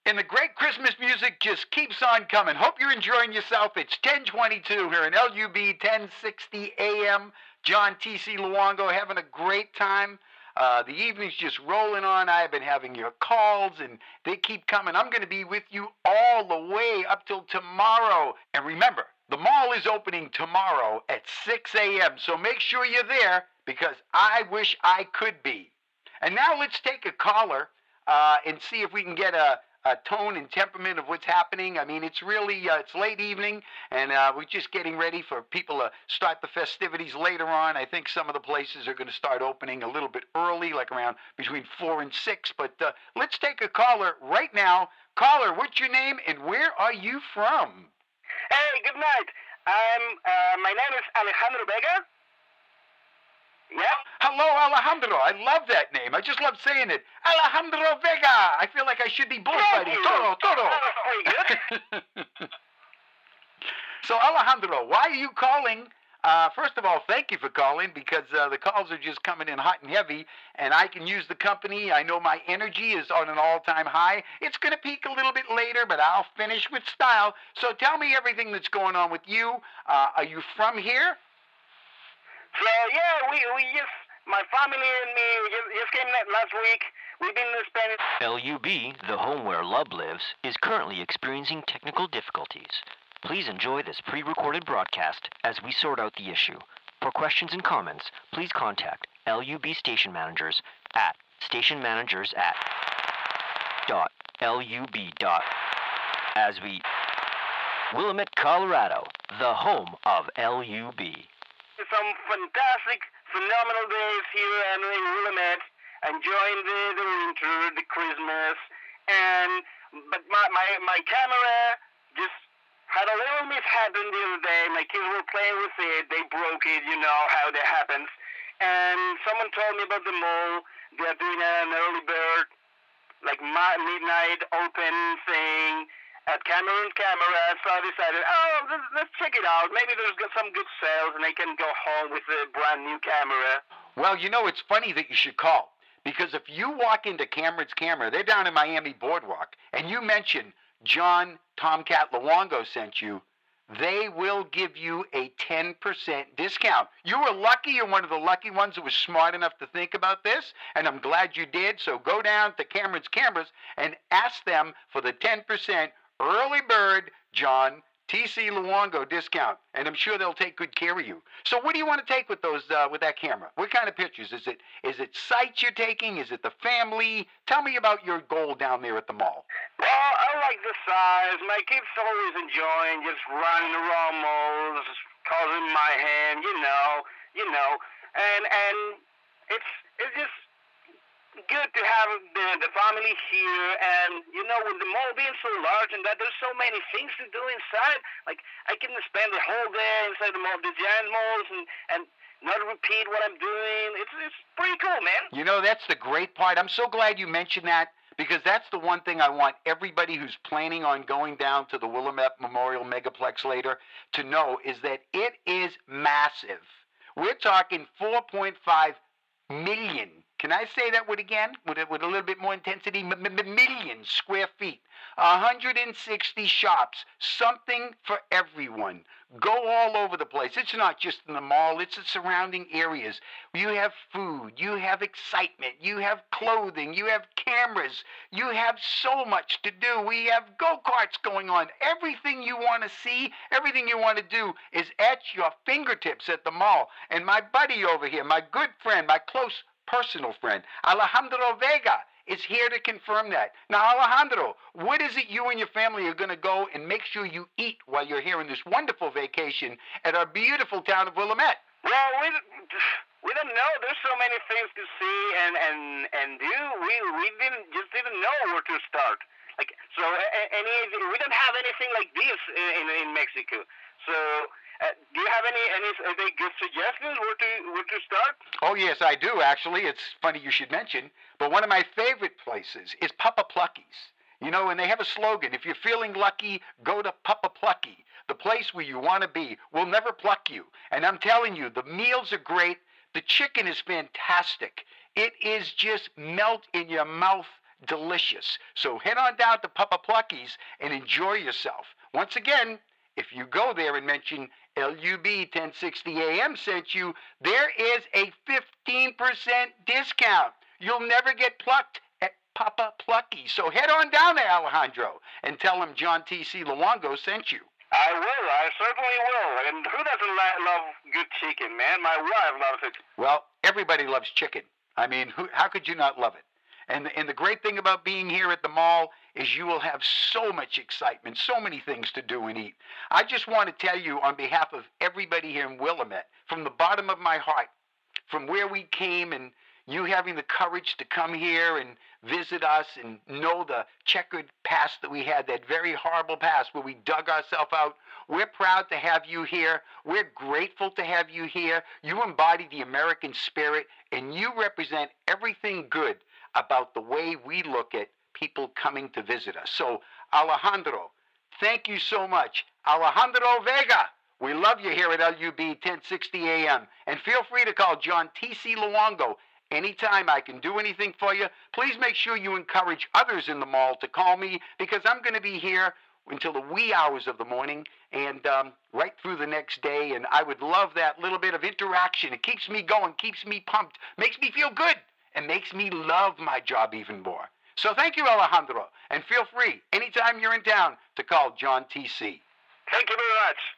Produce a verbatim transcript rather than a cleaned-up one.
And the great Christmas music just keeps on coming. Hope you're enjoying yourself. It's ten twenty-two here in L U B, ten sixty A M. John T C Luongo having a great time. Uh, the evening's just rolling on. I've been having your calls, and they keep coming. I'm going to be with you all the way up till tomorrow. And remember, the mall is opening tomorrow at six A M, so make sure you're there because I wish I could be. And now let's take a caller uh, and see if we can get a, a tone and temperament of what's happening. I mean, it's really, uh, it's late evening, and uh, we're just getting ready for people to start the festivities later on. I think some of the places are going to start opening a little bit early, like around between four and six. But uh, let's take a caller right now. Caller, what's your name, and where are you from? Hey, good night. I'm, uh, my name is Alejandro Vega. Yeah? Hello, Alejandro. I love that name. I just love saying it. Alejandro Vega. I feel like I should be bullfighting. Toro, toro. That was pretty good. So, Alejandro, why are you calling? Uh, first of all, thank you for calling because uh, the calls are just coming in hot and heavy, and I can use the company. I know my energy is on an all-time high. It's going to peak a little bit later, but I'll finish with style. So tell me everything that's going on with you. Uh, are you from here? So, yeah, we, we just, my family and me, we just, just came last week. We've been spending... L U B, the home where love lives, is currently experiencing technical difficulties. Please enjoy this pre-recorded broadcast as we sort out the issue. For questions and comments, please contact L U B station managers at stationmanagers at dot lub dot as we Willamette, Colorado, the home of L U B. Some fantastic, phenomenal days here in Willamette, enjoying the, the winter, the Christmas, and but my, my, my camera just had a little mishap the other day. My kids were playing with it, they broke it, you know how that happens. And someone told me about the mall. They're doing an early bird, like midnight open thing at Cameron Camera, so I decided, oh, let's, let's check it out. Maybe there's got some good sales, and I can go home with a brand new camera. Well, you know, it's funny that you should call, because if you walk into Cameron's Camera, they're down in Miami Boardwalk, and you mention John Tomcat Luongo sent you, they will give you a ten percent discount. You were lucky. You're one of the lucky ones who was smart enough to think about this, and I'm glad you did. So go down to Cameron's Cameras and ask them for the ten percent early bird John T C Luongo discount, and I'm sure they'll take good care of you. So what do you want to take with those uh, with that camera? What kind of pictures? Is it is it sights you're taking? Is it the family? Tell me about your goal down there at the mall. Well, I like the size. My kids always enjoying just running around malls, causing my hand, you know, you know, and and it's it's just good to have the, the family here, and you know, with the mall being so large and that there's so many things to do inside, like I can spend the whole day inside the mall, the giant malls, and and not repeat what I'm doing. It's it's pretty cool, man. You know, that's the great part. I'm so glad you mentioned that, because that's the one thing I want everybody who's planning on going down to the Willamette Memorial Megaplex later to know is that it is massive. We're talking four point five million. Can I say that word again with a, with a little bit more intensity? M- m- million square feet, one hundred sixty shops, something for everyone. Go all over the place. It's not just in the mall, it's the surrounding areas. You have food, you have excitement, you have clothing, you have cameras, you have so much to do. We have go-karts going on. Everything you want to see, everything you want to do is at your fingertips at the mall. And my buddy over here, my good friend, my close personal friend, Alejandro Vega, is here to confirm that. Now, Alejandro, what is it you and your family are going to go and make sure you eat while you're here in this wonderful vacation at our beautiful town of Willamette? Well, we we don't know. There's so many things to see and and and do. We we didn't just didn't know where to start. Like so, any we don't have anything like this in in Mexico. So. Uh, do you have any any, any good suggestions where to where to start? Oh yes, I do actually. It's funny you should mention, but one of my favorite places is Papa Plucky's. You know, and they have a slogan: if you're feeling lucky, go to Papa Plucky, the place where you want to be. We'll never pluck you. And I'm telling you, the meals are great. The chicken is fantastic. It is just melt in your mouth delicious. So head on down to Papa Plucky's and enjoy yourself. Once again, if you go there and mention L U B ten sixty A M sent you, there is a fifteen percent discount. You'll never get plucked at Papa Plucky. So head on down there, Alejandro, and tell him John T C. Luongo sent you. I will. I certainly will. And who doesn't li- love good chicken, man? My wife loves it. Well, everybody loves chicken. I mean, who, how could you not love it? And the, and the great thing about being here at the mall is you will have so much excitement, so many things to do and eat. I just want to tell you on behalf of everybody here in Willamette, from the bottom of my heart, from where we came and you having the courage to come here and visit us and know the checkered past that we had, that very horrible past where we dug ourselves out. We're proud to have you here. We're grateful to have you here. You embody the American spirit, and you represent everything good about the way we look at people coming to visit us. So, Alejandro, thank you so much. Alejandro Vega, we love you here at L U B ten sixty A M. And feel free to call John T C. Luongo anytime I can do anything for you. Please make sure you encourage others in the mall to call me, because I'm going to be here until the wee hours of the morning and um, right through the next day. And I would love that little bit of interaction. It keeps me going, keeps me pumped, makes me feel good, and makes me love my job even more. So thank you, Alejandro, and feel free anytime you're in town to call John T C. Thank you very much.